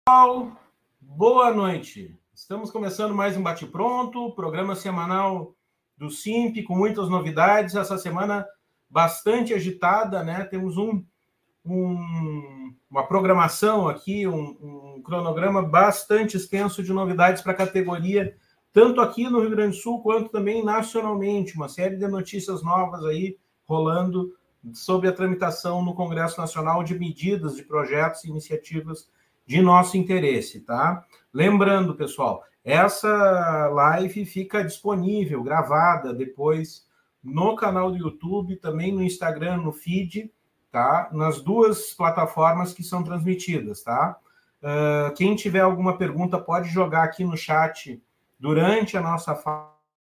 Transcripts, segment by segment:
Pessoal, boa noite. Estamos começando mais um Bate-Pronto, programa semanal do SIMP, com muitas novidades. Essa semana bastante agitada, né? Temos uma programação aqui, um cronograma bastante extenso de novidades para a categoria, tanto aqui no Rio Grande do Sul, quanto também nacionalmente. Uma série de notícias novas aí rolando sobre a tramitação no Congresso Nacional de medidas, de projetos e iniciativas de nosso interesse, tá? Lembrando, pessoal, essa live fica disponível, gravada, depois no canal do YouTube, também no Instagram, no feed, tá? Nas duas plataformas que são transmitidas, tá? Quem tiver alguma pergunta pode jogar aqui no chat durante a nossa fala,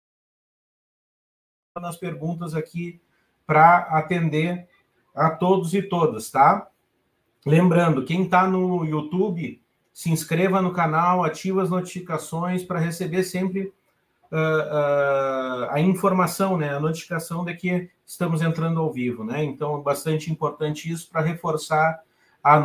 nas perguntas aqui para atender a todos e todas, tá? Lembrando, quem está no YouTube, se inscreva no canal, ative as notificações para receber sempre a informação, né, a notificação de que estamos entrando ao vivo, né? Então, é bastante importante isso para reforçar a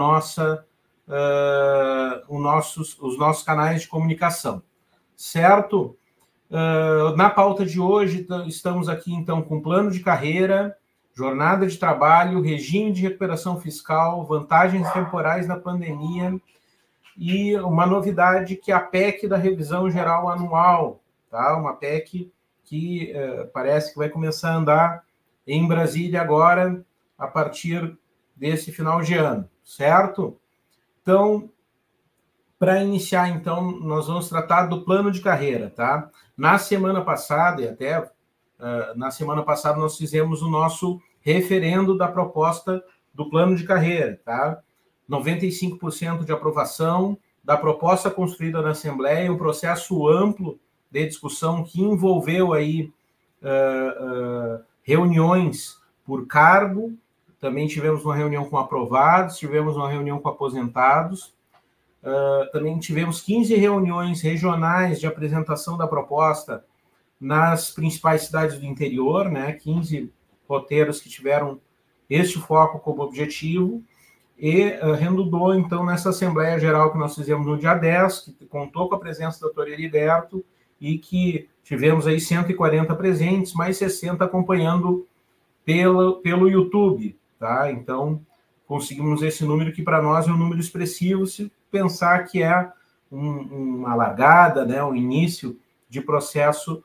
os nossos canais de comunicação, certo? Na pauta de hoje, estamos aqui, então, com plano de carreira, jornada de trabalho, regime de recuperação fiscal, vantagens temporais na pandemia e uma novidade que é a PEC da revisão geral anual, tá? Uma PEC que parece que vai começar a andar em Brasília agora, a partir desse final de ano, certo? Então, para iniciar, então, nós vamos tratar do plano de carreira, tá? Na semana passada, e até na semana passada, nós fizemos o nosso referendo da proposta do plano de carreira, tá? 95% de aprovação da proposta construída na Assembleia, um processo amplo de discussão que envolveu aí reuniões por cargo, também tivemos uma reunião com aprovados, tivemos uma reunião com aposentados, também tivemos 15 reuniões regionais de apresentação da proposta nas principais cidades do interior, né? 15 roteiros que tiveram este foco como objetivo, e redundou, então, nessa Assembleia Geral que nós fizemos no dia 10, que contou com a presença do doutor Heriberto, e que tivemos aí 140 presentes, mais 60 acompanhando pelo YouTube, tá? Então, conseguimos esse número que, para nós, é um número expressivo, se pensar que é uma largada, né? Um início de processo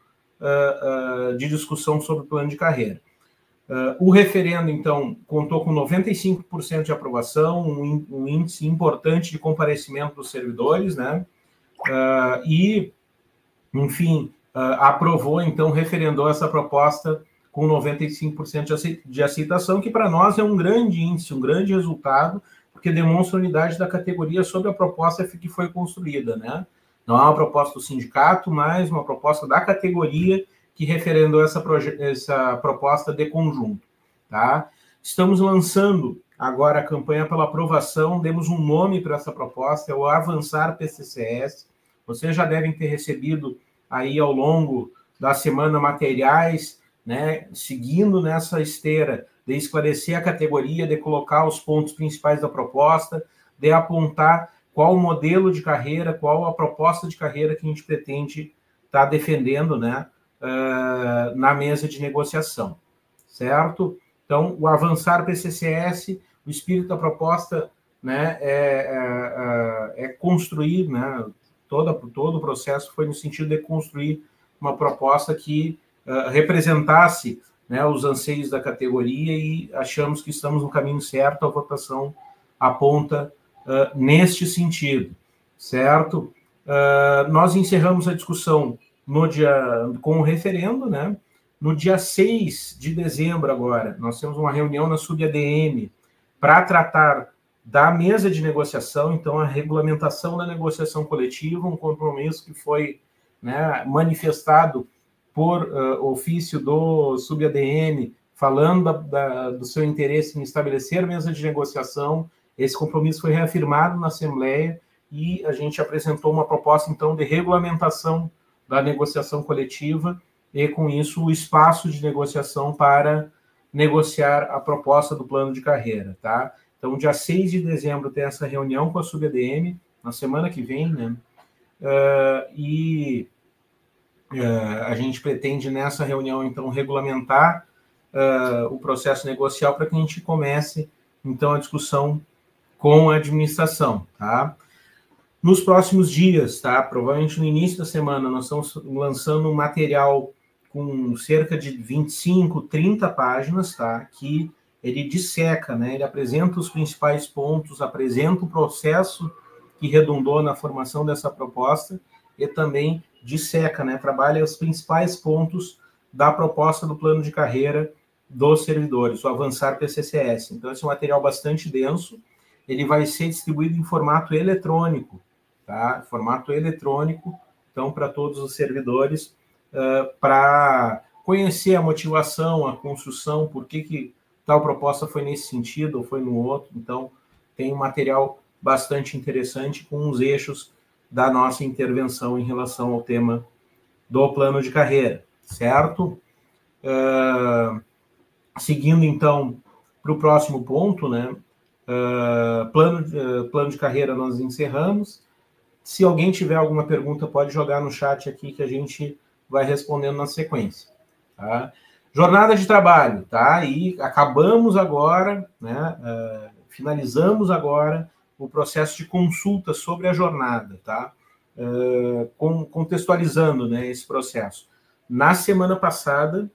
de discussão sobre o plano de carreira. O referendo, então, contou com 95% de aprovação, um índice importante de comparecimento dos servidores, né? E, enfim, aprovou, então, referendou essa proposta com 95% de aceitação, que para nós é um grande índice, um grande resultado, porque demonstra a unidade da categoria sobre a proposta que foi construída, né? Não é uma proposta do sindicato, mas uma proposta da categoria que referendou essa proposta de conjunto, tá? Estamos lançando agora a campanha pela aprovação, demos um nome para essa proposta, é o Avançar PCCS. Vocês já devem ter recebido aí ao longo da semana materiais, né, seguindo nessa esteira de esclarecer a categoria, de colocar os pontos principais da proposta, de apontar qual o modelo de carreira, qual a proposta de carreira que a gente pretende estar defendendo, né, na mesa de negociação, certo? Então, o Avançar PCCS, o espírito da proposta, né, é construir, né, todo o processo foi no sentido de construir uma proposta que representasse, né, os anseios da categoria, e achamos que estamos no caminho certo, a votação aponta neste sentido, certo? Nós encerramos a discussão com o referendo, né? No dia 6 de dezembro agora, nós temos uma reunião na SubADM para tratar da mesa de negociação, então a regulamentação da negociação coletiva, um compromisso que foi, né, manifestado por ofício do SubADM, falando do seu interesse em estabelecer mesa de negociação. Esse compromisso foi reafirmado na Assembleia e a gente apresentou uma proposta, então, de regulamentação da negociação coletiva e, com isso, o espaço de negociação para negociar a proposta do plano de carreira, tá? Então, dia 6 de dezembro tem essa reunião com a SubADM, na semana que vem, né? A gente pretende, nessa reunião, então, regulamentar o processo negocial para que a gente comece, então, a discussão com a administração, tá? Nos próximos dias, tá? Provavelmente no início da semana, nós estamos lançando um material com cerca de 25, 30 páginas, tá? Que ele disseca, né? Ele apresenta os principais pontos, apresenta o processo que redundou na formação dessa proposta e também disseca, né? Trabalha os principais pontos da proposta do plano de carreira dos servidores, o Avançar PCCS. Então, esse é um material bastante denso, ele vai ser distribuído em formato eletrônico, tá? Formato eletrônico, então, para todos os servidores, para conhecer a motivação, a construção, por que tal proposta foi nesse sentido ou foi no outro. Então, tem um material bastante interessante com os eixos da nossa intervenção em relação ao tema do plano de carreira, certo? Seguindo, então, para o próximo ponto, né? Plano de carreira nós encerramos. Se alguém tiver alguma pergunta, pode jogar no chat aqui que a gente vai respondendo na sequência, tá? Jornada de trabalho, tá? E acabamos agora, né? Finalizamos agora o processo de consulta sobre a jornada, tá? Contextualizando, né, esse processo. Na semana passada,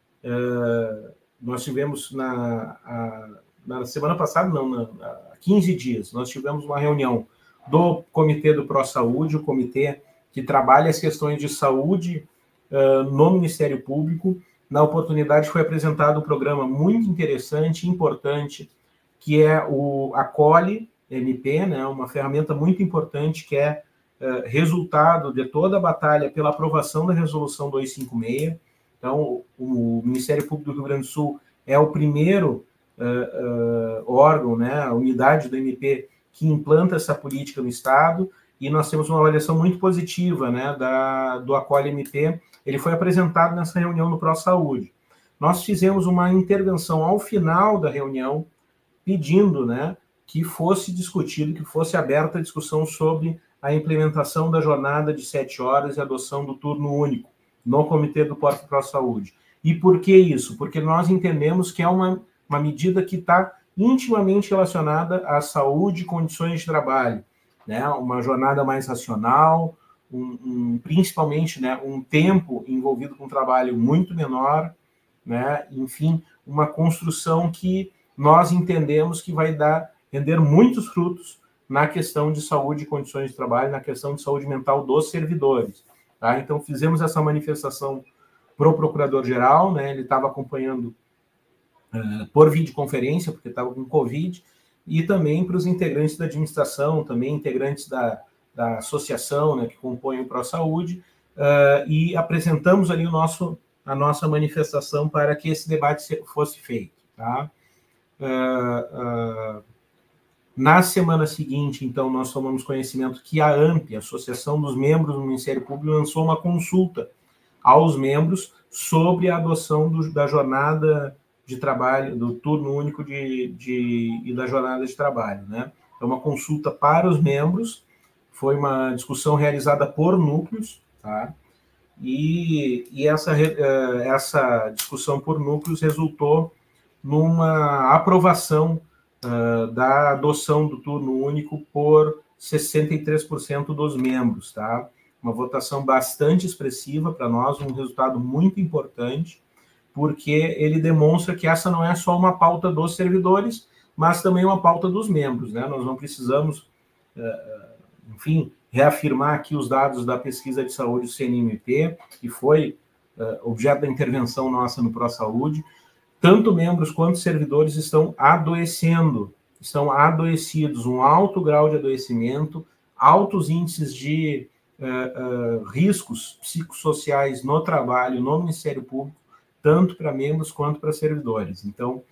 nós tivemos na semana passada, não, há 15 dias, nós tivemos uma reunião do Comitê do Pró-Saúde, o comitê que trabalha as questões de saúde no Ministério Público. Na oportunidade foi apresentado um programa muito interessante, importante, que é o Acolhe MP, né, uma ferramenta muito importante que é resultado de toda a batalha pela aprovação da Resolução 256. Então, o Ministério Público do Rio Grande do Sul é o primeiro órgão, né, a unidade do MP que implanta essa política no Estado, e nós temos uma avaliação muito positiva, né, do Acolhe MP. Ele foi apresentado nessa reunião no Pró-Saúde. Nós fizemos uma intervenção ao final da reunião, pedindo, né, que fosse discutido, que fosse aberta a discussão sobre a implementação da jornada de 7 horas e adoção do turno único no Comitê do Pró-Saúde. E por que isso? Porque nós entendemos que é uma medida que está intimamente relacionada à saúde e condições de trabalho, né? Uma jornada mais racional, principalmente, né, um tempo envolvido com trabalho muito menor, né? Enfim, uma construção que nós entendemos que vai render muitos frutos na questão de saúde e condições de trabalho, na questão de saúde mental dos servidores, tá? Então, fizemos essa manifestação para o Procurador-Geral, né? Ele estava acompanhando por videoconferência, porque estava com Covid, e também para os integrantes da administração, também integrantes da associação, né, que compõem o Pró-Saúde, e apresentamos ali a nossa manifestação para que esse debate fosse feito, tá? Na semana seguinte, então, nós tomamos conhecimento que a AMP, a Associação dos Membros do Ministério Público, lançou uma consulta aos membros sobre a adoção da jornada de trabalho, do turno único e da jornada de trabalho, né? É uma consulta para os membros, foi uma discussão realizada por núcleos, tá? E essa discussão por núcleos resultou numa aprovação da adoção do turno único por 63% dos membros, tá? Uma votação bastante expressiva para nós, um resultado muito importante, porque ele demonstra que essa não é só uma pauta dos servidores, mas também uma pauta dos membros, né? Nós não precisamos, enfim, reafirmar aqui os dados da pesquisa de saúde do CNMP, que foi objeto da intervenção nossa no Pró-Saúde. Tanto membros quanto servidores estão adoecidos, um alto grau de adoecimento, altos índices de riscos psicossociais no trabalho, no Ministério Público, tanto para membros quanto para servidores. Então,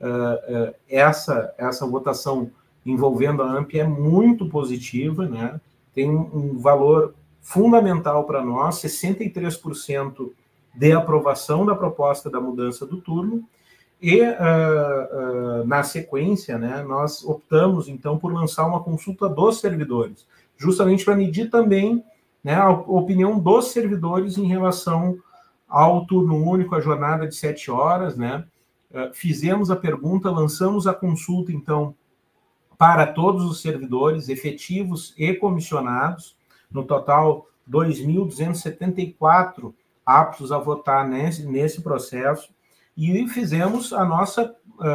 essa votação envolvendo a AMP é muito positiva, né? Tem um valor fundamental para nós, 63% de aprovação da proposta da mudança do turno, e, na sequência, né, nós optamos, então, por lançar uma consulta dos servidores, justamente para medir também, né, a opinião dos servidores em relação ao turno único, a jornada de 7 horas, né? Fizemos a pergunta, lançamos a consulta, então, para todos os servidores efetivos e comissionados, no total 2.274 aptos a votar nesse processo, e fizemos a nossa,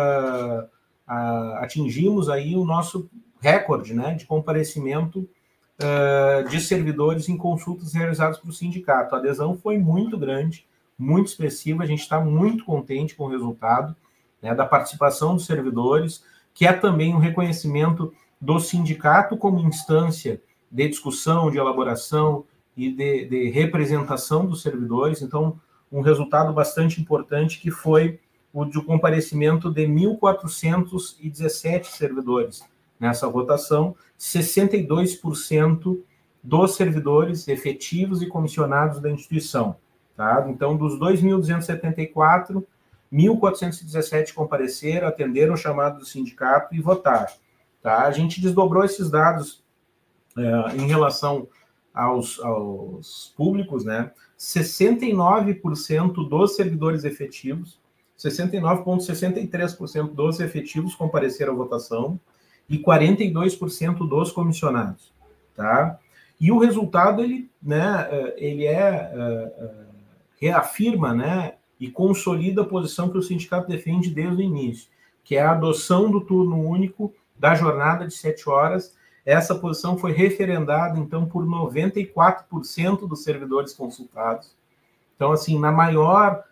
atingimos aí o nosso recorde, né, de comparecimento de servidores em consultas realizadas para o sindicato. A adesão foi muito grande, muito expressiva, a gente está muito contente com o resultado, né, da participação dos servidores, que é também um reconhecimento do sindicato como instância de discussão, de elaboração e de representação dos servidores. Então, um resultado bastante importante que foi o de comparecimento de 1.417 servidores nessa votação, 62% dos servidores efetivos e comissionados da instituição. Tá? Então, dos 2.274, 1.417 compareceram, atenderam o chamado do sindicato e votaram. Tá? A gente desdobrou esses dados em relação aos públicos, né? 69% dos servidores efetivos, 69,63% dos efetivos compareceram à votação e 42% dos comissionados, tá? E o resultado, ele reafirma, né, e consolida a posição que o sindicato defende desde o início, que é a adoção do turno único da jornada de 7 horas. Essa posição foi referendada, então, por 94% dos servidores consultados. Então, assim, na maior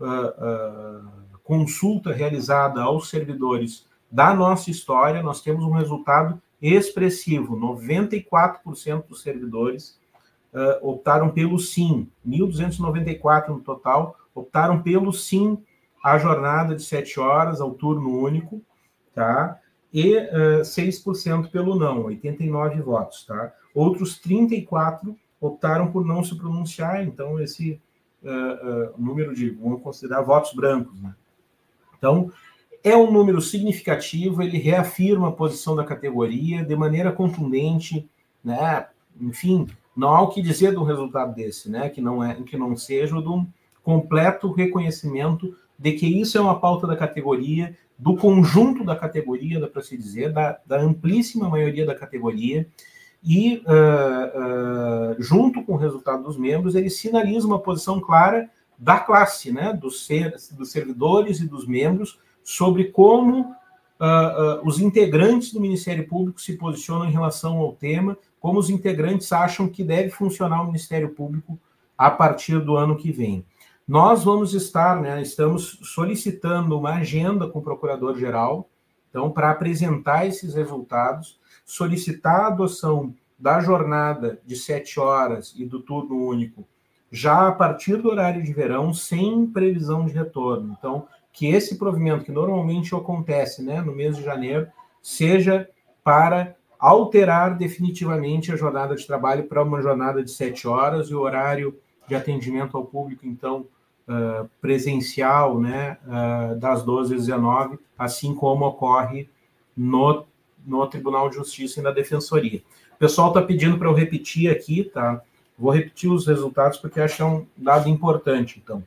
consulta realizada aos servidores da nossa história, nós temos um resultado expressivo. 94% dos servidores optaram pelo sim. 1.294 no total optaram pelo sim à jornada de 7 horas, ao turno único, tá? E 6% pelo não, 89 votos, tá? Outros 34 optaram por não se pronunciar, então esse número de, vamos considerar, votos brancos, né? Então, é um número significativo, ele reafirma a posição da categoria de maneira contundente, né? Enfim, não há o que dizer do resultado desse, né? Que não seja de um completo reconhecimento de que isso é uma pauta da categoria, do conjunto da categoria, dá para se dizer, da amplíssima maioria da categoria, e junto com o resultado dos membros, ele sinaliza uma posição clara da classe, né? Dos servidores e dos membros, sobre como os integrantes do Ministério Público se posicionam em relação ao tema, como os integrantes acham que deve funcionar o Ministério Público a partir do ano que vem. Nós vamos estar, né, estamos solicitando uma agenda com o Procurador-Geral, então, para apresentar esses resultados, solicitar a adoção da jornada de 7 horas e do turno único, já a partir do horário de verão, sem previsão de retorno. Então, que esse provimento, que normalmente acontece, né, no mês de janeiro, seja para alterar definitivamente a jornada de trabalho para uma jornada de 7 horas e o horário de atendimento ao público, então, presencial, né, das 12 às 19, assim como ocorre no Tribunal de Justiça e na Defensoria. O pessoal está pedindo para eu repetir aqui, tá? Vou repetir os resultados porque acho que é um dado importante. Então,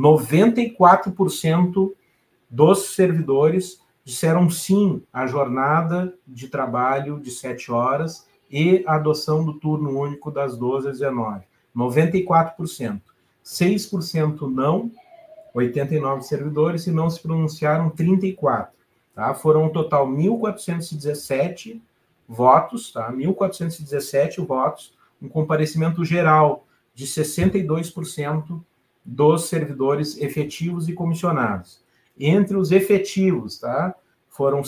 94% dos servidores disseram sim à jornada de trabalho de 7 horas e a adoção do turno único das 12 às 19. 94%. 6% não, 89 servidores, e não se pronunciaram 34. Tá? Foram um total 1.417 votos, tá? 1.417 votos, um comparecimento geral de 62% dos servidores efetivos e comissionados. Entre os efetivos, tá? Foram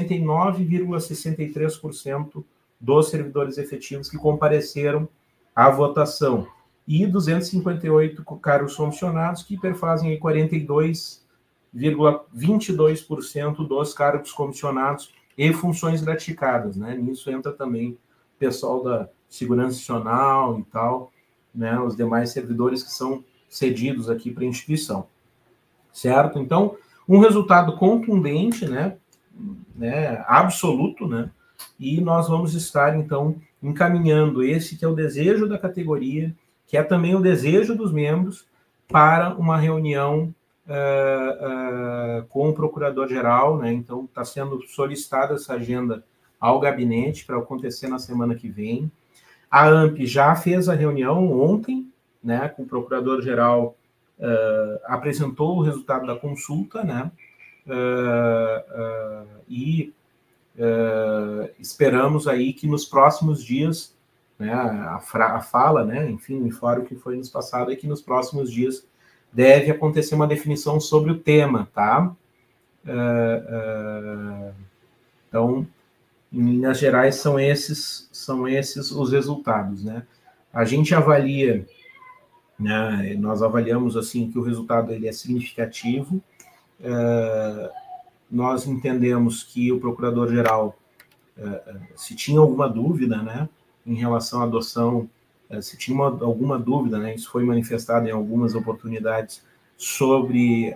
69,63% dos servidores efetivos que compareceram à votação. E 258 cargos comissionados, que perfazem 42,22% dos cargos comissionados e funções gratificadas, né? Nisso entra também o pessoal da Segurança Nacional e tal, né? Os demais servidores que são cedidos aqui para a instituição, certo? Então, um resultado contundente, né? Absoluto, né? E nós vamos estar, então, encaminhando esse que é o desejo da categoria, que é também o desejo dos membros, para uma reunião com o Procurador-Geral, né? Então, está sendo solicitada essa agenda ao gabinete para acontecer na semana que vem. A AMP já fez a reunião ontem, né, com o Procurador-Geral, apresentou o resultado da consulta, né, e esperamos aí que nos próximos dias, né, a fala, né, enfim, fora o que foi nos passado, é que nos próximos dias deve acontecer uma definição sobre o tema, tá? Então, em linhas gerais, são esses os resultados, né? A gente avalia, né, nós avaliamos assim que o resultado ele é significativo. Nós entendemos que o Procurador-Geral, se tinha alguma dúvida, né, em relação à adoção, se tinha alguma dúvida, né, isso foi manifestado em algumas oportunidades, sobre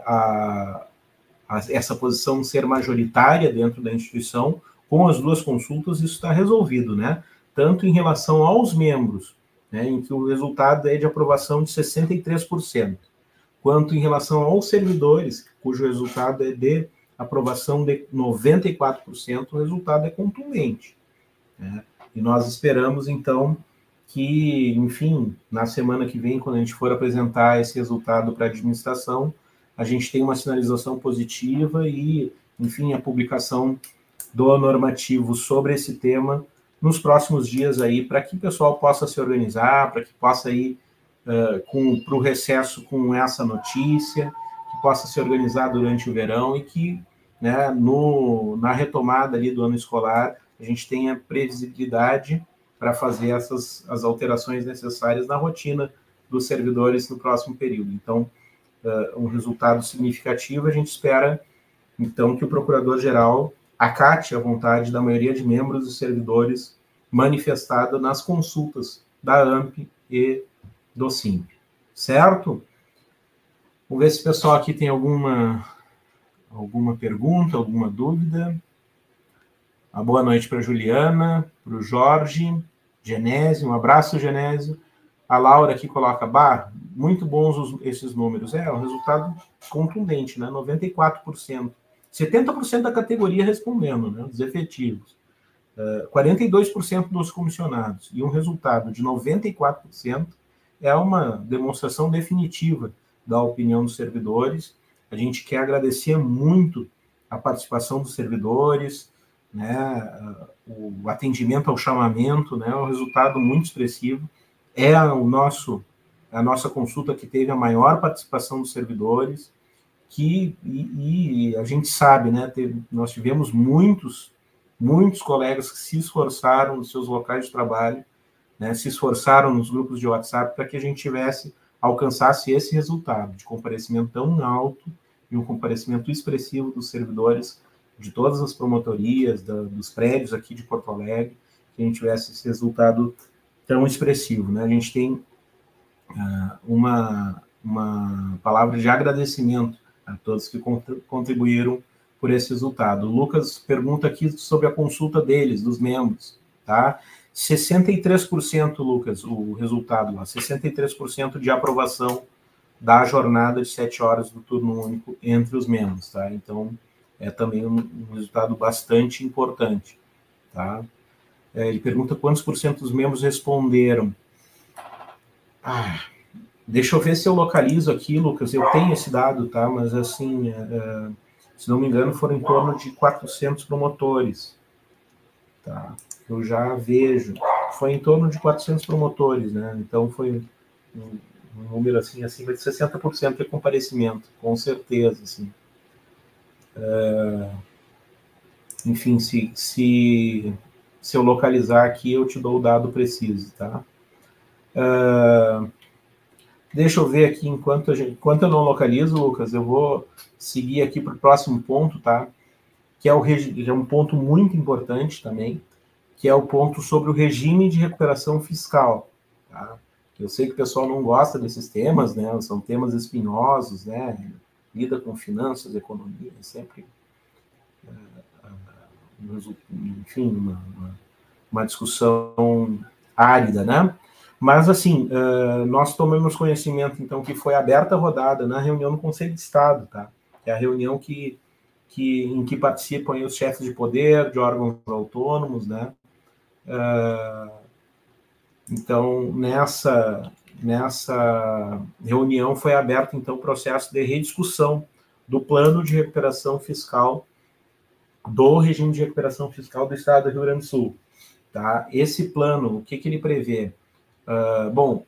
essa posição ser majoritária dentro da instituição. Com as duas consultas, isso está resolvido, né? Tanto em relação aos membros, né, em que o resultado é de aprovação de 63%, quanto em relação aos servidores, cujo resultado é de aprovação de 94%, o resultado é contundente, né? E nós esperamos, então, que, enfim, na semana que vem, quando a gente for apresentar esse resultado para a administração, a gente tem uma sinalização positiva e, enfim, a publicação do normativo sobre esse tema nos próximos dias aí, para que o pessoal possa se organizar, para que possa ir para o recesso com essa notícia, que possa se organizar durante o verão e que, né, na retomada ali do ano escolar, a gente tenha previsibilidade para fazer as alterações necessárias na rotina dos servidores no próximo período. Então, um resultado significativo, a gente espera, então, que o Procurador-Geral acate a vontade da maioria de membros e servidores manifestada nas consultas da AMP e do SIMP. Certo? Vamos ver se o pessoal aqui tem alguma pergunta, alguma dúvida. Uma boa noite para a Juliana, para o Jorge, Genésio, um abraço, Genésio. A Laura aqui coloca, muito bons esses números. É um resultado contundente, né? 94%. 70% da categoria respondendo, né? Os efetivos. 42% dos comissionados. E um resultado de 94% é uma demonstração definitiva da opinião dos servidores. A gente quer agradecer muito a participação dos servidores, né? O atendimento ao chamamento, né? Um resultado muito expressivo. É a nossa consulta que teve a maior participação dos servidores, e a gente sabe, né, nós tivemos muitos colegas que se esforçaram nos seus locais de trabalho, né, se esforçaram nos grupos de WhatsApp para que a gente alcançasse esse resultado de comparecimento tão alto e um comparecimento expressivo dos servidores de todas as promotorias, dos prédios aqui de Porto Alegre, que a gente tivesse esse resultado tão expressivo, né? A gente tem uma palavra de agradecimento a todos que contribuíram por esse resultado. O Lucas pergunta aqui sobre a consulta deles, dos membros, tá? 63%, Lucas, o resultado lá, 63% de aprovação da jornada de 7 horas do turno único entre os membros, tá? Então, é também um resultado bastante importante, tá? Ele pergunta quantos por cento dos membros responderam. Deixa eu ver se eu localizo aqui, Lucas. Eu tenho esse dado, tá? Mas, assim, se não me engano, foram em torno de 400 promotores. Tá? Eu já vejo. Foi em torno de 400 promotores, né? Então, foi um número, assim, acima de 60% de comparecimento, com certeza, assim. Enfim, se eu localizar aqui, eu te dou o dado preciso, tá? Deixa eu ver aqui, enquanto eu não localizo, Lucas, eu vou seguir aqui para o próximo ponto, tá? Que é um ponto muito importante também, que é o ponto sobre o regime de recuperação fiscal, tá? Eu sei que o pessoal não gosta desses temas, né? São temas espinhosos, né? Lida com finanças, economia, sempre, enfim, uma discussão árida, né? Mas, assim, nós tomamos conhecimento, então, que foi aberta a rodada na reunião do Conselho de Estado, tá? É a reunião em que participam os chefes de poder, de órgãos autônomos, né? Então, nessa reunião foi aberto, então, o processo de rediscussão do plano de recuperação fiscal, do regime de recuperação fiscal do Estado do Rio Grande do Sul. Tá? Esse plano, o que ele prevê? Bom,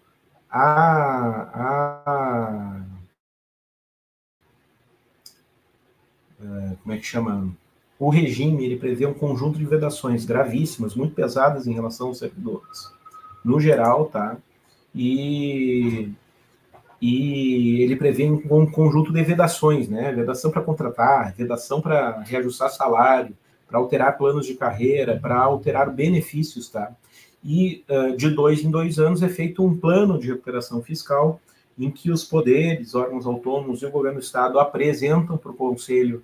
como é que chama? O regime, ele prevê um conjunto de vedações gravíssimas, muito pesadas em relação aos servidores, no geral, tá? E ele prevê um conjunto de vedações, né? Vedação para contratar, vedação para reajustar salário, para alterar planos de carreira, para alterar benefícios, tá? E de 2 em 2 anos é feito um plano de recuperação fiscal em que os poderes, órgãos autônomos e o governo do Estado apresentam para o Conselho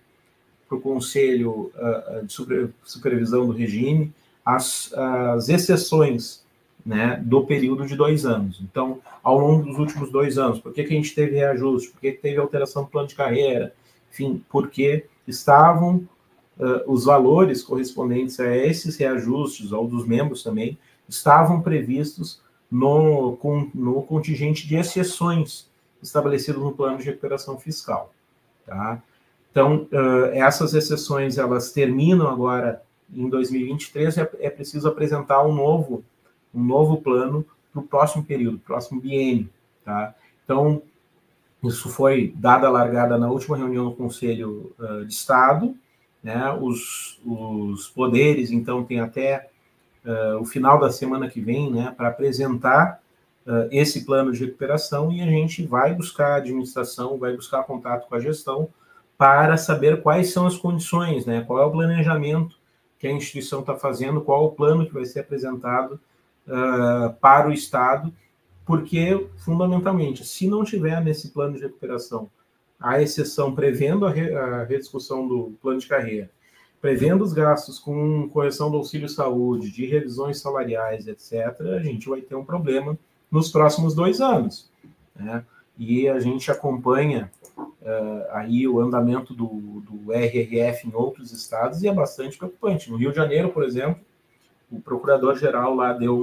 de Supervisão do Regime as exceções, né, do período de 2 anos. Então, ao longo dos últimos 2 anos, por que a gente teve reajuste? Por que teve alteração do plano de carreira? Enfim, porque estavam os valores correspondentes a esses reajustes, ao dos membros também, estavam previstos no contingente de exceções estabelecido no plano de recuperação fiscal. Tá? Então, essas exceções, elas terminam agora em 2023, é preciso apresentar um novo plano para o próximo período, próximo biênio. Tá? Então, isso foi dada a largada na última reunião do Conselho de Estado, né? Os poderes, então, têm até o final da semana que vem, né, para apresentar esse plano de recuperação, e a gente vai buscar a administração, vai buscar contato com a gestão para saber quais são as condições, né, qual é o planejamento que a instituição está fazendo, qual é o plano que vai ser apresentado para o Estado, porque, fundamentalmente, se não tiver nesse plano de recuperação a exceção prevendo a rediscussão do plano de carreira, prevendo os gastos com correção do auxílio-saúde, de revisões salariais, etc., a gente vai ter um problema nos próximos 2 anos. Né? E a gente acompanha aí o andamento do RRF em outros estados e é bastante preocupante. No Rio de Janeiro, por exemplo, o procurador-geral lá deu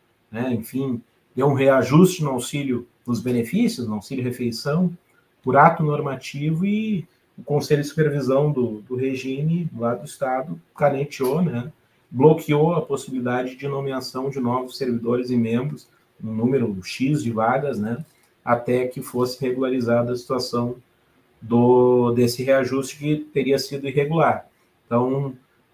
um reajuste no auxílio, nos benefícios, no auxílio-refeição, por ato normativo, e o Conselho de Supervisão do regime lá do Estado caneteou, né, bloqueou a possibilidade de nomeação de novos servidores e membros, um número X de vagas, né, até que fosse regularizada a situação desse reajuste que teria sido irregular. Então,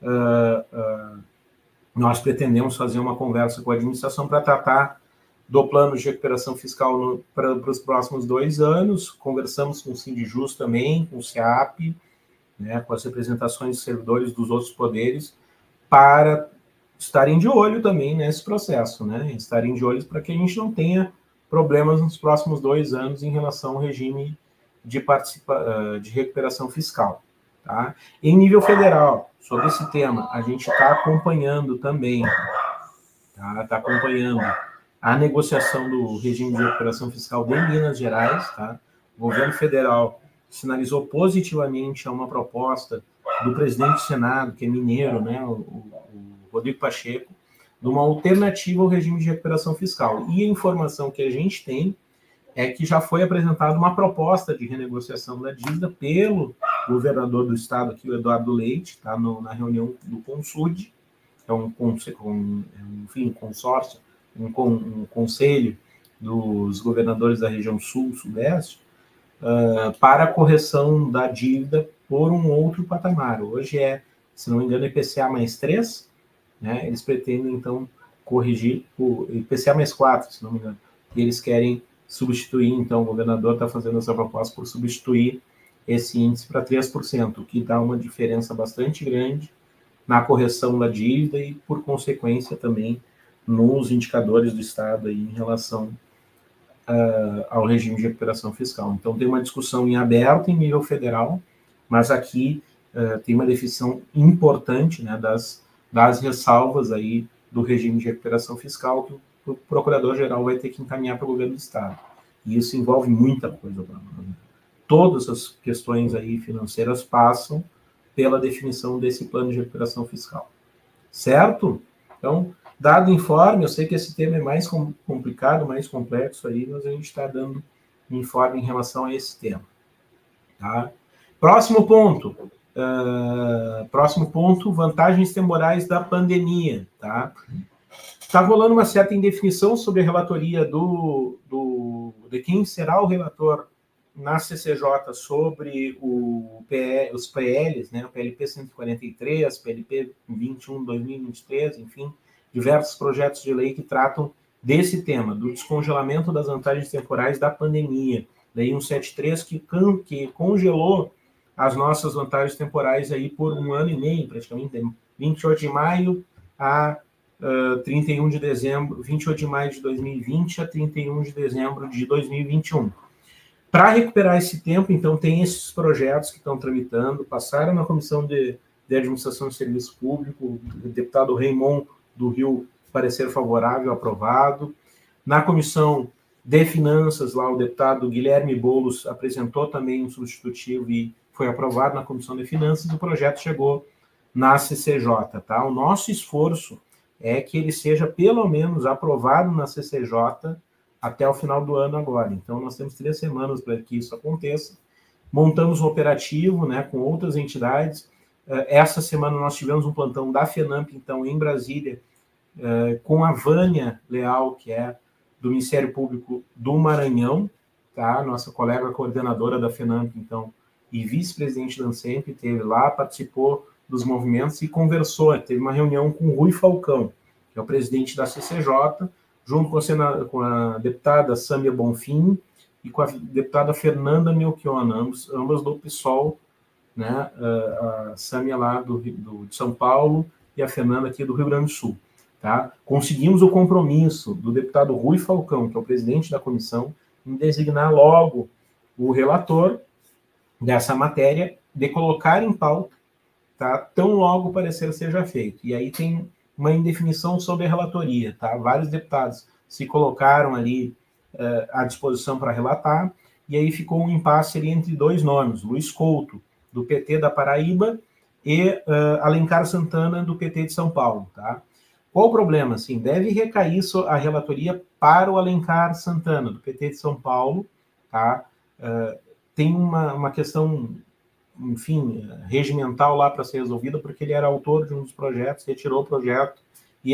nós pretendemos fazer uma conversa com a administração para tratar do plano de recuperação fiscal para os próximos 2 anos. Conversamos com o Sindijus também, com o SEAP, né, com as representações de servidores dos outros poderes, para estarem de olho também nesse processo, né, estarem de olho para que a gente não tenha problemas nos próximos 2 anos em relação ao regime de recuperação fiscal. Tá? Em nível federal, sobre esse tema, a gente está acompanhando também, está acompanhando a negociação do regime de recuperação fiscal de Minas Gerais. Tá? O governo federal sinalizou positivamente a uma proposta do presidente do Senado, que é mineiro, né, o Rodrigo Pacheco, de uma alternativa ao regime de recuperação fiscal. E a informação que a gente tem é que já foi apresentada uma proposta de renegociação da dívida pelo governador do estado, aqui, o Eduardo Leite, tá, na reunião do CONSUD, que é um consórcio, um conselho dos governadores da região sul-sudeste, para a correção da dívida por um outro patamar. Hoje se não me engano, IPCA mais 3, né? Eles pretendem, então, corrigir o IPCA mais 4, se não me engano, e eles querem substituir, então, o governador está fazendo essa proposta por substituir esse índice para 3%, o que dá uma diferença bastante grande na correção da dívida e, por consequência, também nos indicadores do Estado aí, em relação ao regime de recuperação fiscal. Então, tem uma discussão em aberto em nível federal, mas aqui tem uma definição importante, né, das ressalvas aí do regime de recuperação fiscal que o procurador-geral vai ter que encaminhar para o governo do Estado. E isso envolve muita coisa. Todas as questões aí financeiras passam pela definição desse plano de recuperação fiscal. Certo? Então, dado o informe, eu sei que esse tema é mais complicado, mais complexo aí, mas a gente está dando informe em relação a esse tema. Tá? Próximo ponto, vantagens temporais da pandemia. Tá? Está rolando uma certa indefinição sobre a relatoria de quem será o relator na CCJ sobre os PLs, né, o PLP 143, PLP 21/2023, enfim, diversos projetos de lei que tratam desse tema, do descongelamento das vantagens temporais da pandemia. Daí 173 que congelou as nossas vantagens temporais aí por 1 ano e meio, praticamente, 28 de maio a 31 de dezembro, 28 de maio de 2020 a 31 de dezembro de 2021. Para recuperar esse tempo, então, tem esses projetos que estão tramitando, passaram na Comissão de Administração de Serviço Público, o deputado Raymond do Rio, parecer favorável, aprovado. Na Comissão de Finanças, lá o deputado Guilherme Boulos apresentou também um substitutivo e foi aprovado na Comissão de Finanças, e o projeto chegou na CCJ. Tá? O nosso esforço é que ele seja, pelo menos, aprovado na CCJ até o final do ano agora. Então, nós temos 3 semanas para que isso aconteça. Montamos um operativo, né, com outras entidades. Essa semana nós tivemos um plantão da FENAMP, então, em Brasília, com a Vânia Leal, que é do Ministério Público do Maranhão, tá? Nossa colega coordenadora da FENAMP, então, e vice-presidente da ANSEMP, esteve lá, participou dos movimentos e conversou. Teve uma reunião com o Rui Falcão, que é o presidente da CCJ, junto com a deputada Sâmia Bonfim e com a deputada Fernanda Melchiona, ambas do PSOL, né? A Sâmia lá de São Paulo e a Fernanda aqui do Rio Grande do Sul. Tá? Conseguimos o compromisso do deputado Rui Falcão, que é o presidente da comissão, em designar logo o relator dessa matéria, de colocar em pauta, tá? Tão logo o parecer seja feito. E aí tem uma indefinição sobre a relatoria. Tá? Vários deputados se colocaram ali à disposição para relatar, e aí ficou um impasse ali entre 2 nomes, Luiz Couto, do PT da Paraíba, e Alencar Santana, do PT de São Paulo. Tá? Qual o problema? Assim, deve recair a relatoria para o Alencar Santana, do PT de São Paulo. Tá? Tem uma questão, enfim, regimental lá para ser resolvida, porque ele era autor de um dos projetos, retirou o projeto, e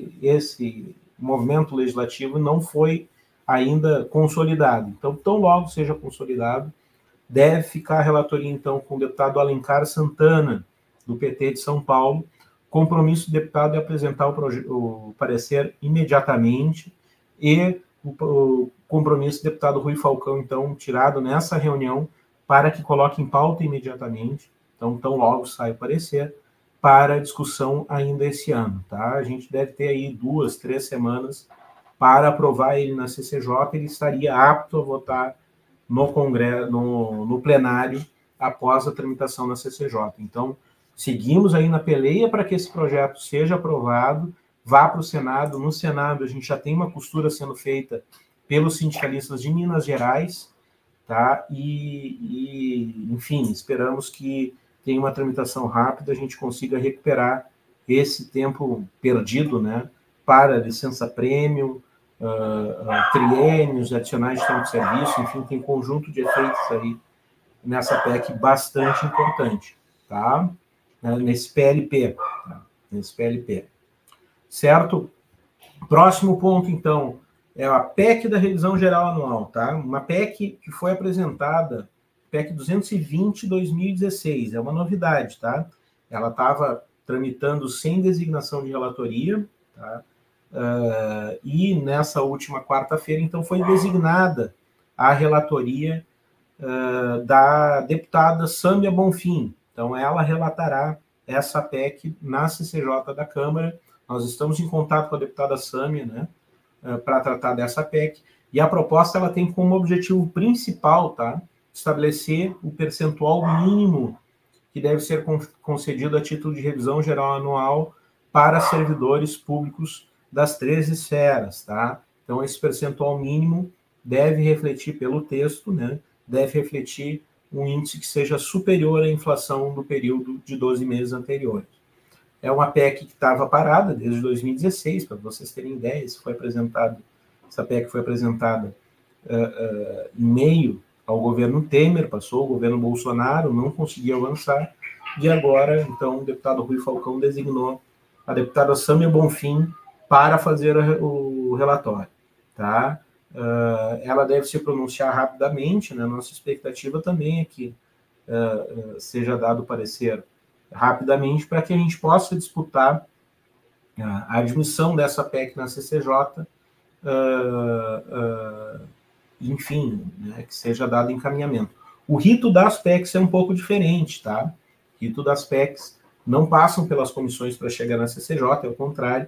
esse movimento legislativo não foi ainda consolidado. Então, tão logo seja consolidado, deve ficar a relatoria, então, com o deputado Alencar Santana, do PT de São Paulo. Compromisso do deputado é apresentar o parecer imediatamente, e o compromisso do deputado Rui Falcão, então, tirado nessa reunião, para que coloque em pauta imediatamente, então, tão logo sai o parecer, para discussão ainda esse ano. Tá? A gente deve ter aí 2, 3 semanas para aprovar ele na CCJ, ele estaria apto a votar no Congresso, no plenário, após a tramitação na CCJ. Então, seguimos aí na peleia para que esse projeto seja aprovado, vá para o Senado. No Senado, a gente já tem uma costura sendo feita pelos sindicalistas de Minas Gerais, tá? Enfim, esperamos que tenha uma tramitação rápida, a gente consiga recuperar esse tempo perdido, né, para licença premium, triênios, adicionais de tempo de serviço, enfim, tem um conjunto de efeitos aí nessa PEC bastante importante, tá? Nesse PLP, tá? Nesse PLP. Certo? Próximo ponto, então, é a PEC da revisão geral anual, tá? Uma PEC que foi apresentada, PEC 220/2016, é uma novidade, tá? Ela estava tramitando sem designação de relatoria, tá? E nessa última quarta-feira, então, foi designada a relatoria da deputada Sâmia Bonfim. Então, ela relatará essa PEC na CCJ da Câmara. Nós estamos em contato com a deputada Sâmia, né, para tratar dessa PEC, e a proposta ela tem como objetivo principal, tá, estabelecer o percentual mínimo que deve ser concedido a título de revisão geral anual para servidores públicos das 13 esferas, tá? Então, esse percentual mínimo deve refletir, pelo texto, né, deve refletir um índice que seja superior à inflação do período de 12 meses anteriores. É uma PEC que estava parada desde 2016, para vocês terem ideia, essa PEC foi apresentada em meio ao governo Temer, passou o governo Bolsonaro, não conseguiu avançar, e agora, então, o deputado Rui Falcão designou a deputada Sâmia Bonfim para fazer o relatório, tá? Ela deve se pronunciar rapidamente, né? Nossa expectativa também é que seja dado parecer rapidamente para que a gente possa disputar a admissão dessa PEC na CCJ, enfim, né, que seja dado encaminhamento. O rito das PECs é um pouco diferente, tá? O rito das PECs não passam pelas comissões para chegar na CCJ, ao contrário,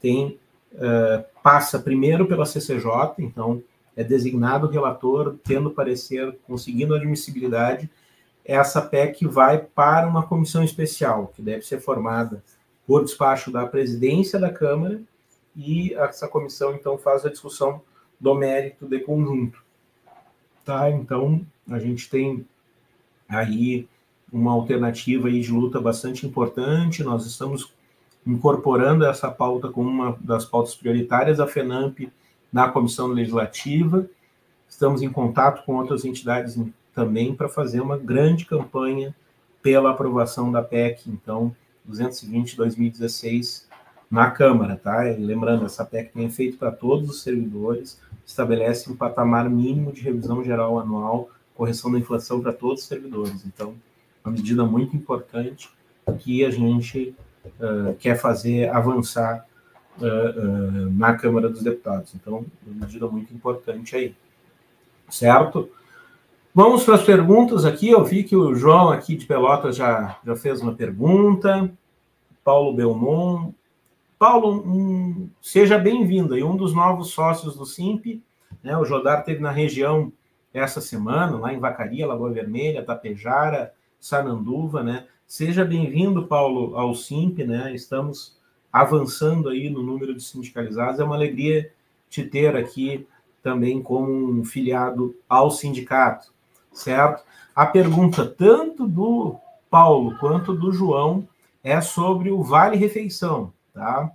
passa primeiro pela CCJ, então é designado o relator, tendo parecer, conseguindo admissibilidade, essa PEC vai para uma comissão especial, que deve ser formada por despacho da presidência da Câmara, e essa comissão, então, faz a discussão do mérito de conjunto. Tá? Então, a gente tem aí uma alternativa aí de luta bastante importante, nós estamos incorporando essa pauta como uma das pautas prioritárias da FENAMP na Comissão Legislativa, estamos em contato com outras entidades também para fazer uma grande campanha pela aprovação da PEC, então, 220/2016 na Câmara, tá? E lembrando, essa PEC tem efeito para todos os servidores, estabelece um patamar mínimo de revisão geral anual, correção da inflação para todos os servidores. Então, uma medida muito importante que a gente quer fazer avançar na Câmara dos Deputados. Então, uma medida muito importante aí. Certo? Vamos para as perguntas aqui. Eu vi que o João aqui de Pelotas já fez uma pergunta. Paulo Belmont. Paulo, seja bem-vindo aí, um dos novos sócios do SIMP, né? O Jodar esteve na região essa semana, lá em Vacaria, Lagoa Vermelha, Tapejara, Sananduva, né? Seja bem-vindo, Paulo, ao SIMP, né? Estamos avançando aí no número de sindicalizados. É uma alegria te ter aqui também como um filiado ao sindicato, certo? A pergunta tanto do Paulo quanto do João é sobre o vale-refeição, tá?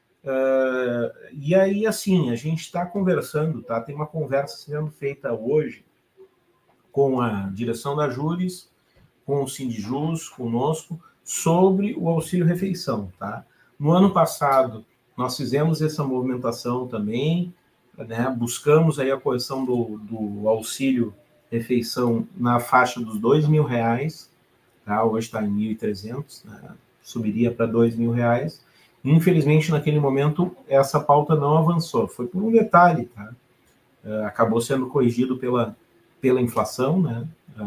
E aí, assim, a gente está conversando, tá? Tem uma conversa sendo feita hoje com a direção da Júris, com o Sindijus, conosco, sobre o auxílio-refeição, tá? No ano passado, nós fizemos essa movimentação também, né? Buscamos aí a correção do auxílio-refeição na faixa dos R$2.000, tá? Hoje está em 1.300, né? Subiria para R$2.000. Infelizmente, naquele momento, essa pauta não avançou. Foi por um detalhe, tá? Acabou sendo corrigido pela inflação, né?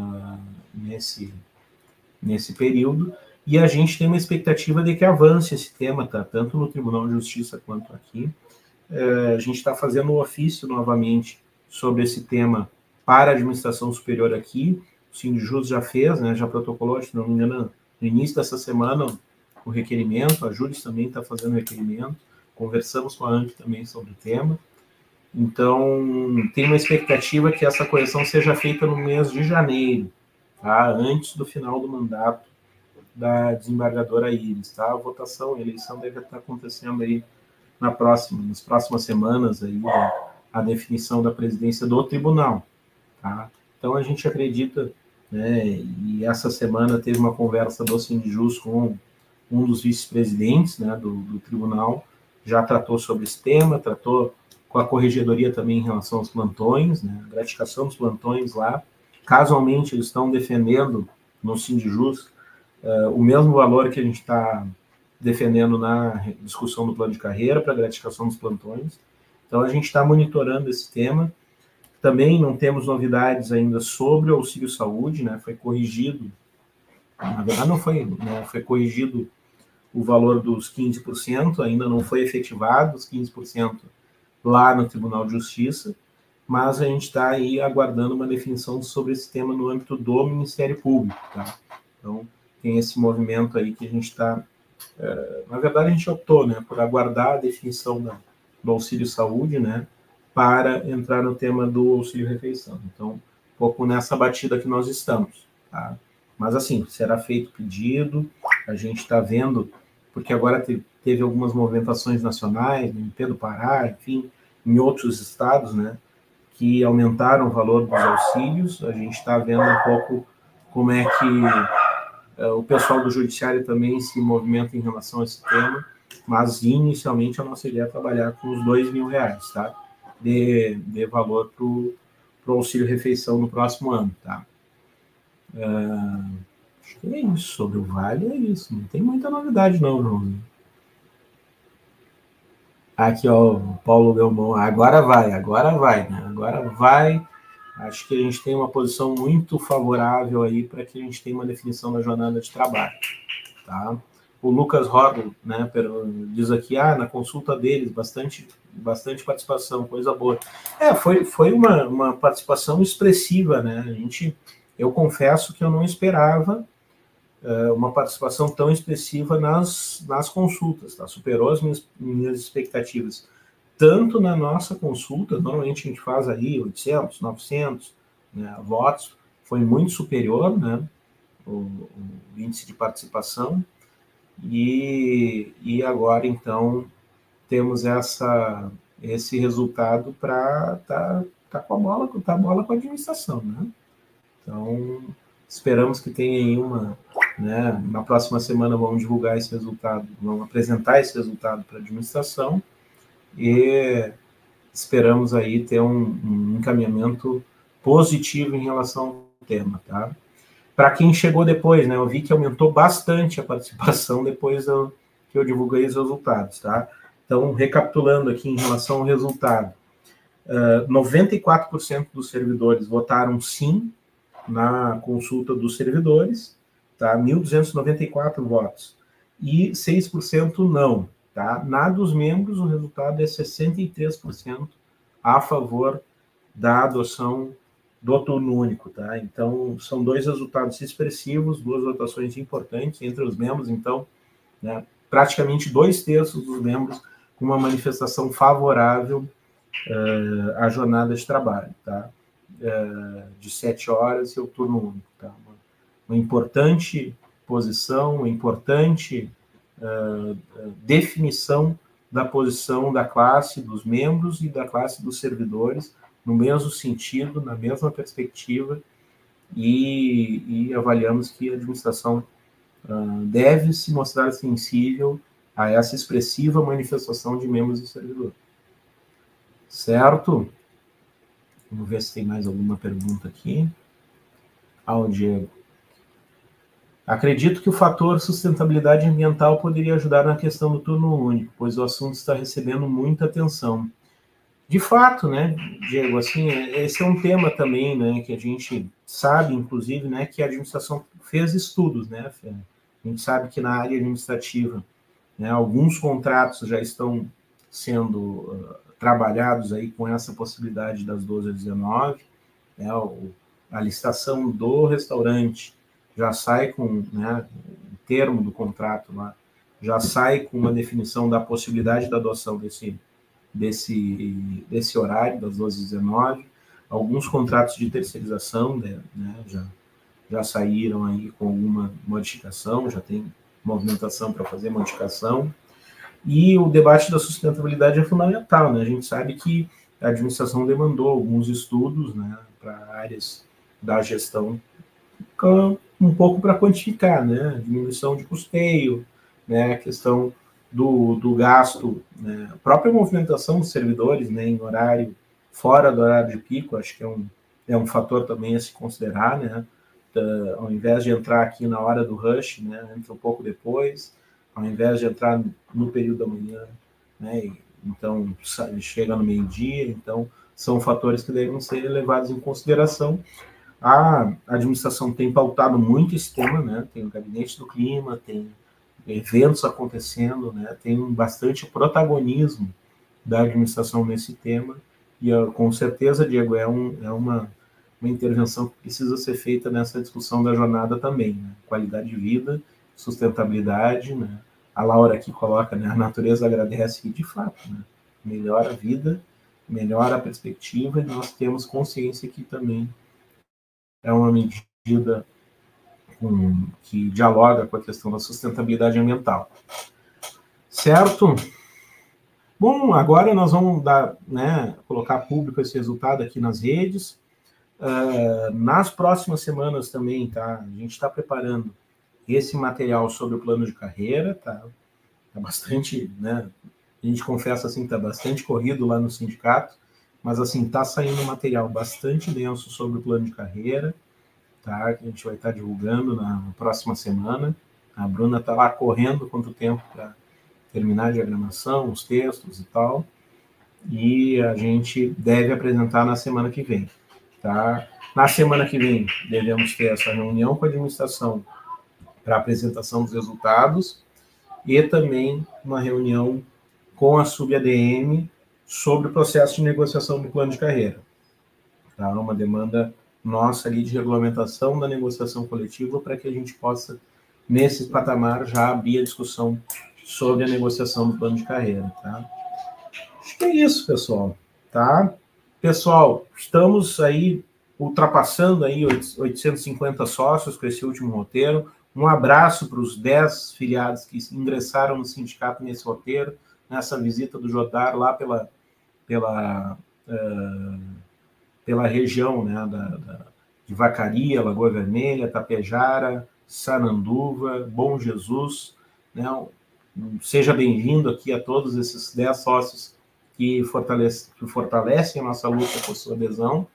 Nesse período, e a gente tem uma expectativa de que avance esse tema, tá? Tanto no Tribunal de Justiça quanto aqui. A gente está fazendo um ofício novamente sobre esse tema para a administração superior aqui. O Sindijus já fez, né? Já protocolou, se não me engano, no início dessa semana, o requerimento. A Júris também está fazendo o requerimento. Conversamos com a ANP também sobre o tema. Então, tem uma expectativa que essa correção seja feita no mês de janeiro, tá? Antes do final do mandato da desembargadora Iris, tá? A votação, a eleição deve estar acontecendo aí nas próximas semanas, aí, a definição da presidência do tribunal, tá? Então, a gente acredita, né, e essa semana teve uma conversa do Sindijus com um dos vice-presidentes, né, do tribunal, já tratou sobre esse tema, tratou com a corregedoria também em relação aos plantões, né, a gratificação dos plantões lá. Casualmente, eles estão defendendo no Sindijus o mesmo valor que a gente está defendendo na discussão do plano de carreira para a gratificação dos plantões. Então, a gente está monitorando esse tema. Também não temos novidades ainda sobre o auxílio-saúde, né? Foi corrigido, na verdade não foi, né? Foi corrigido o valor dos 15%, ainda não foi efetivado os 15% lá no Tribunal de Justiça, mas a gente está aí aguardando uma definição sobre esse tema no âmbito do Ministério Público, tá? Então, tem esse movimento aí que a gente está Na verdade, a gente optou, né, por aguardar a definição do auxílio saúde, né, para entrar no tema do auxílio refeição. Então, um pouco nessa batida que nós estamos, tá? Mas, assim, será feito pedido, a gente está vendo, porque agora teve algumas movimentações nacionais, no MP do Pará, enfim, em outros estados, né, que aumentaram o valor dos auxílios. A gente está vendo um pouco como é que o pessoal do judiciário também se movimenta em relação a esse tema, mas inicialmente a nossa ideia é trabalhar com os R$ 2.000, tá? De valor para o auxílio refeição no próximo ano, tá? Acho que é isso, sobre o Vale é isso, não tem muita novidade não, João. Aqui, ó, o Paulo Belmont, agora vai, né? Agora vai. Acho que a gente tem uma posição muito favorável aí para que a gente tenha uma definição da jornada de trabalho, tá? O Lucas Rodo, né, diz aqui, na consulta deles, bastante participação, coisa boa. Foi uma participação expressiva, né? Eu confesso que eu não esperava uma participação tão expressiva nas consultas, tá? Superou as minhas expectativas. Tanto na nossa consulta, normalmente a gente faz aí 800, 900, né, votos, foi muito superior, né, o índice de participação, e agora, então, temos esse resultado para tá com a bola com a administração, né? Então, esperamos que tenha aí né, na próxima semana vamos divulgar esse resultado, vamos apresentar esse resultado para a administração e esperamos aí ter um encaminhamento positivo em relação ao tema, tá? Para quem chegou depois, né, eu vi que aumentou bastante a participação depois que eu divulguei os resultados, tá? Então, recapitulando aqui em relação ao resultado, 94% dos servidores votaram sim na consulta dos servidores, tá? 1.294 votos, e 6% não, tá? Na dos membros, o resultado é 63% a favor da adoção do turno único, tá? Então, são dois resultados expressivos, duas votações importantes entre os membros, então, né, praticamente 2/3 dos membros com uma manifestação favorável à jornada de trabalho, tá? De 7 horas e o turno único, tá? Uma importante posição, uma importante definição da posição da classe dos membros e da classe dos servidores no mesmo sentido, na mesma perspectiva, e avaliamos que a administração deve se mostrar sensível a essa expressiva manifestação de membros e servidores. Certo? Vamos ver se tem mais alguma pergunta aqui. O Diego. Acredito que o fator sustentabilidade ambiental poderia ajudar na questão do turno único, pois o assunto está recebendo muita atenção. De fato, né, Diego, assim, esse é um tema também, né, que a gente sabe, inclusive, né, que a administração fez estudos, né, a gente sabe que na área administrativa, né, alguns contratos já estão sendo trabalhados aí com essa possibilidade das 12 às 19, né, a licitação do restaurante já sai com, né, o termo do contrato lá, já sai com uma definição da possibilidade da adoção desse horário, das 12 às 19. Alguns contratos de terceirização, né, já saíram aí com alguma modificação, já tem movimentação para fazer modificação. E o debate da sustentabilidade é fundamental, né? A gente sabe que a administração demandou alguns estudos, né, para áreas da gestão, um pouco para quantificar, né? Diminuição de custeio, né? A questão do gasto, né? A própria movimentação dos servidores, né, em horário fora do horário de pico, acho que é um fator também a se considerar, né? Ao invés de entrar aqui na hora do rush, né, entra um pouco depois, ao invés de entrar no período da manhã, né, então chega no meio-dia, então são fatores que devem ser levados em consideração. A administração tem pautado muito esse tema, né, tem o gabinete do clima, tem eventos acontecendo, né, tem bastante protagonismo da administração nesse tema, e com certeza, Diego, é uma intervenção que precisa ser feita nessa discussão da jornada também, né? Qualidade de vida, sustentabilidade, né? a Laura aqui coloca, né, a natureza agradece e, de fato, né, melhora a vida, melhora a perspectiva, e nós temos consciência que também é uma medida que dialoga com a questão da sustentabilidade ambiental. Certo? Bom, agora nós vamos dar, né, colocar público esse resultado aqui nas redes. Nas próximas semanas também, tá? A gente está preparando esse material sobre o plano de carreira, tá bastante, né? A gente confessa assim, tá bastante corrido lá no sindicato, mas assim, tá saindo material bastante denso sobre o plano de carreira, tá? Que a gente vai estar divulgando na próxima semana. A Bruna tá lá correndo quanto tempo para terminar a diagramação, os textos e tal, e a gente deve apresentar na semana que vem, tá? Na semana que vem, devemos ter essa reunião com a administração para apresentação dos resultados e também uma reunião com a Sub-ADM sobre o processo de negociação do plano de carreira. Tá? Uma demanda nossa ali de regulamentação da negociação coletiva para que a gente possa, nesse patamar, já abrir a discussão sobre a negociação do plano de carreira. Tá? Acho que é isso, pessoal. Tá? Pessoal, estamos aí ultrapassando aí 850 sócios com esse último roteiro. Um abraço para os 10 filiados que ingressaram no sindicato nesse roteiro, nessa visita do Jodar lá pela região, né, de Vacaria, Lagoa Vermelha, Tapejara, Sananduva, Bom Jesus. Né? Seja bem-vindo aqui a todos esses 10 sócios que fortalecem a nossa luta por sua adesão.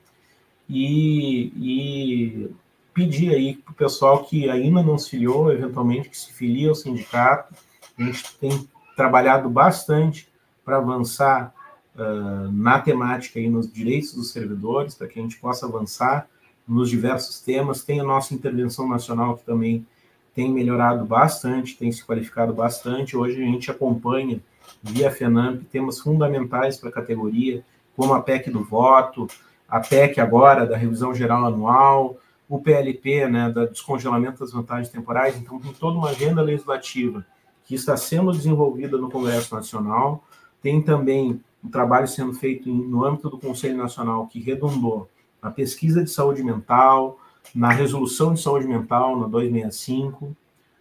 E pedir aí para o pessoal que ainda não se filiou, eventualmente que se filie ao sindicato. A gente tem trabalhado bastante para avançar na temática aí nos direitos dos servidores, para que a gente possa avançar nos diversos temas. Tem a nossa intervenção nacional que também tem melhorado bastante, tem se qualificado bastante. Hoje a gente acompanha via FENAMP temas fundamentais para a categoria, como a PEC do voto, a PEC agora da revisão geral anual, o PLP, né, do descongelamento das vantagens temporais. Então, tem toda uma agenda legislativa que está sendo desenvolvida no Congresso Nacional. Tem também um trabalho sendo feito no âmbito do Conselho Nacional que redundou na pesquisa de saúde mental, na resolução de saúde mental, na 265,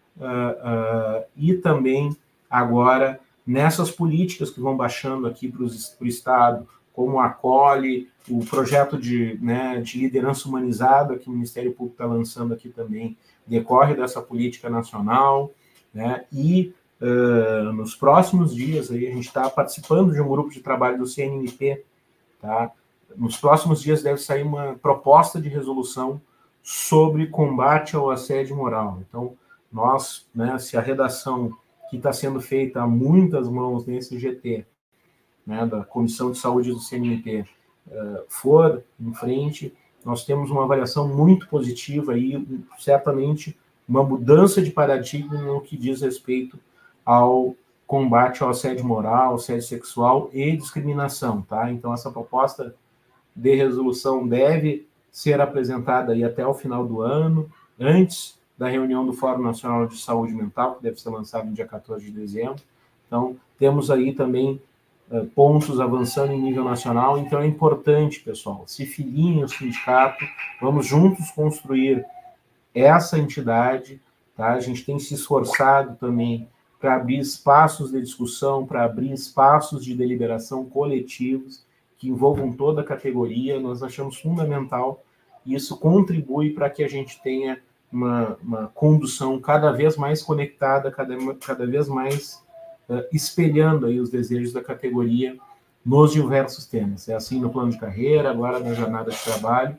e também agora nessas políticas que vão baixando aqui para o Estado, como a ACOLE, o projeto de liderança humanizada que o Ministério Público está lançando aqui também, decorre dessa política nacional, né? E nos próximos dias aí, a gente está participando de um grupo de trabalho do CNMP, tá? Nos próximos dias deve sair uma proposta de resolução sobre combate ao assédio moral. Então, nós, né, se a redação que está sendo feita a muitas mãos nesse GT, né, da Comissão de Saúde do CNMP, for em frente, nós temos uma avaliação muito positiva e certamente uma mudança de paradigma no que diz respeito ao combate ao assédio moral, assédio sexual e discriminação, tá? Então, essa proposta de resolução deve ser apresentada aí até o final do ano, antes da reunião do Fórum Nacional de Saúde Mental, que deve ser lançado no dia 14 de dezembro. Então, temos aí também pontos avançando em nível nacional. Então, é importante, pessoal, se filiem ao sindicato, vamos juntos construir essa entidade, tá? A gente tem se esforçado também para abrir espaços de discussão, para abrir espaços de deliberação coletivos que envolvam toda a categoria. Nós achamos fundamental e isso contribui para que a gente tenha uma condução cada vez mais conectada, cada vez mais espelhando aí os desejos da categoria nos diversos temas. É assim no plano de carreira, agora na jornada de trabalho,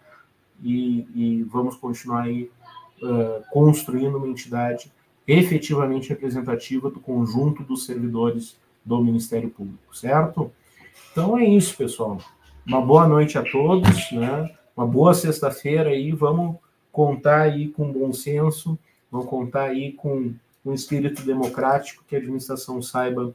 e vamos continuar aí construindo uma entidade efetivamente representativa do conjunto dos servidores do Ministério Público, certo? Então é isso, pessoal. Uma boa noite a todos, né? Uma boa sexta-feira aí, vamos contar aí com bom senso, vamos contar aí com um espírito democrático, que a administração saiba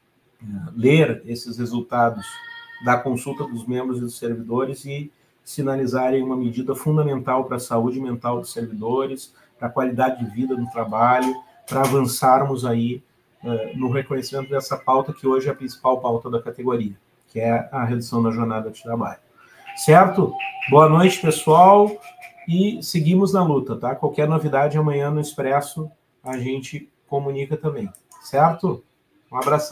ler esses resultados da consulta dos membros e dos servidores e sinalizarem uma medida fundamental para a saúde mental dos servidores, para a qualidade de vida no trabalho, para avançarmos aí no reconhecimento dessa pauta, que hoje é a principal pauta da categoria, que é a redução da jornada de trabalho. Certo? Boa noite, pessoal, e seguimos na luta, tá? Qualquer novidade amanhã no Expresso a gente comunica também, certo? Um abração.